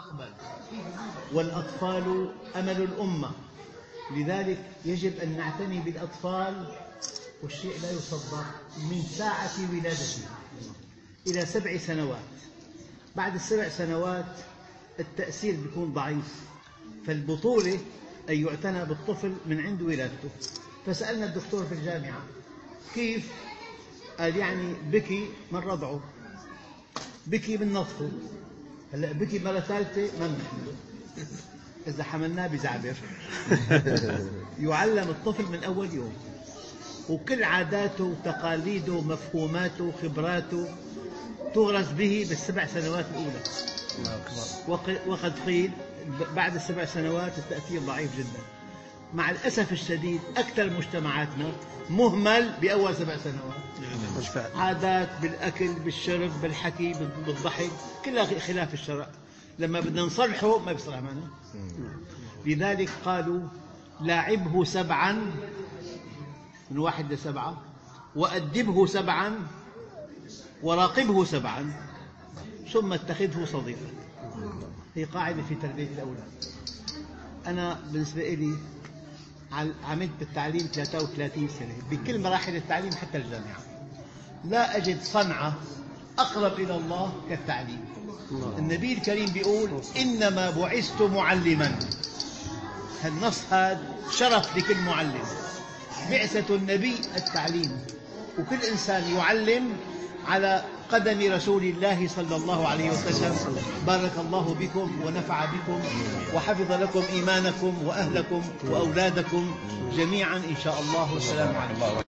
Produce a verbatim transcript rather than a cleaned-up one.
المستقبل، والأطفال أمل الأمة. لذلك يجب أن نعتني بالأطفال، والشيء لا يصدق، من ساعة ولادته إلى سبع سنوات. بعد السبع سنوات التأثير بيكون ضعيف، فالبطولة أن يعتنى بالطفل من عند ولادته. فسألنا الدكتور في الجامعة كيف؟ قال يعني بكي من رضعه، بكي من نطفه، هلا بكي مرة ثالثة ما بنحمله، إذا حملناه بزعبر. يعلم الطفل من أول يوم، وكل عاداته وتقاليده ومفهوماته وخبراته تغرس به بالسبع سنوات الأولى. وقد قيل بعد السبع سنوات التأثير ضعيف جدا. مع الأسف الشديد أكثر مجتمعاتنا مهمل بأول سبع سنوات، عادات بالأكل بالشرب بالحكي بالضحك كلها خلاف الشرع. لما بدنا نصلحه ما بيصلح معنا. لذلك قالوا لاعبه سبعا، من واحد لسبعة، وأدبه سبعا، وراقبه سبعا، ثم اتخذه صديقا. هي قاعدة في تربية الأولاد. أنا بالنسبة لي عملت بالتعليم ثلاثة وثلاثين سنة بكل مراحل التعليم حتى الجامعة، لا أجد صنعة أقرب إلى الله كالتعليم. النبي الكريم بيقول إنما بعثت معلما. هالنص هذا شرف لكل معلم. بعثة النبي التعليم، وكل إنسان يعلم على قدم رسول الله صلى الله عليه وسلم. بارك الله بكم ونفع بكم وحفظ لكم إيمانكم وأهلكم وأولادكم جميعا إن شاء الله. والسلام عليكم.